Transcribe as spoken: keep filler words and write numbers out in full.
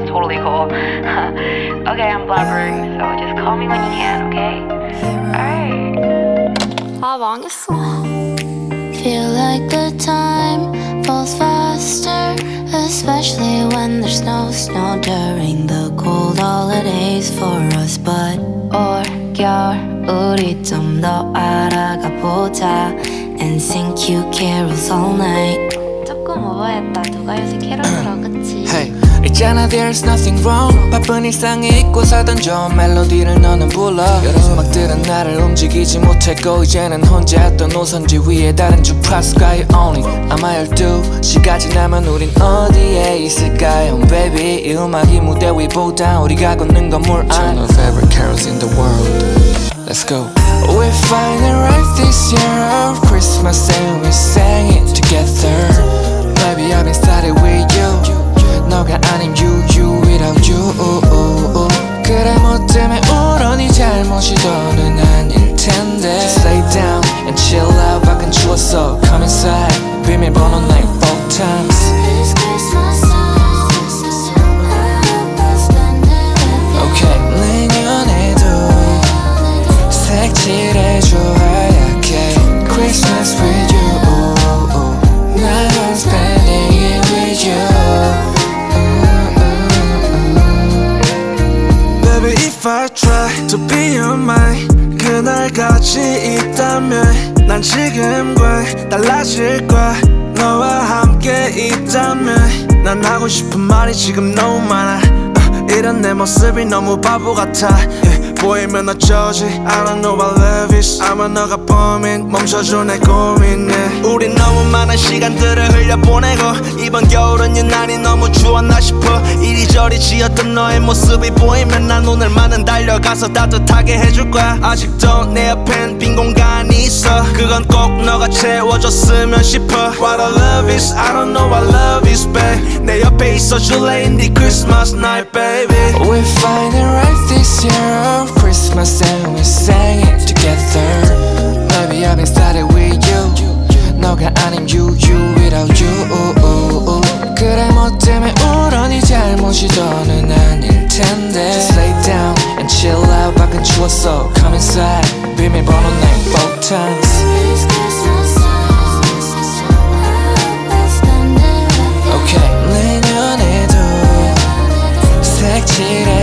It's totally cool. Okay, I'm blabbering, so just call me when you can, okay? Alright. 아, 망했어. Feel like the time falls faster, especially when there's no snow during the cold holidays for us. But 올겨울 우리 좀 더 알아가 보자 and sing cute carols all night. 조금 오버했다. 누가 요새 캐롤들어, 그치? Hey, 있잖아 there's nothing wrong. 바쁜 일상에 잊고 살던 좋은 멜로디를 너는 불러. 여러 음악들은 나를 움직이지 못했고 이제는 혼자 했던 노선지 위에 다른 주파수가 you only. 아마 열두 시까지 나면 우린 어디에 있을까요 baby. 이 음악이 무대 위보다 우리가 걷는 건물 안. Turn our favorite carols in the world. Let's go. We finally arrived this year of Christmas and we sang it together. Baby I've been started with you. 너가 아닌 you, you without you. 그래 뭐 때문에 울어 네 잘못이 더는 아닐 텐데. Just lay down and chill out. 밖은 추웠어 come inside. 비밀번호 nine four times. Okay 내년에도 색칠해줘야 해. Christmas with you. Now I'm spending it with you. Baby if I try to be your mind 그날같이 있다면 난 지금과 달라질 거야. 너와 함께 있다면 난 하고 싶은 말이 지금 너무 많아. uh, 이런 내 모습이 너무 바보 같아. yeah, 보이면 어쩌지 I don't know what love is. 아마 너가 범인 멈춰줘 내 고민에. 우린 너무 많은 시간들을 흘려보내고 이번 겨울은 유난히 너무 추웠나 싶어. 이리저리 지었던 너의 모습이 보이면 난 오늘만은 달려가서 따뜻하게 해줄 거야. 아직도 내 옆엔 빈 공간이 있어. 그건 꼭 너가 채워줬으면 싶어. What I love is I don't know what love is babe. 내 옆에 있어줄래 in the Christmas night baby. We finally arrived this year of Christmas and we sang it together. Baby I've been started with you. 너가 아닌 you, you without you. 그래 뭐 때문에 울어 네 잘못이 더는 아닐 텐데. Just lay down and chill out. 밖은 추웠어 come inside. 비밀번호 nine four times. Okay 내년에도 색칠해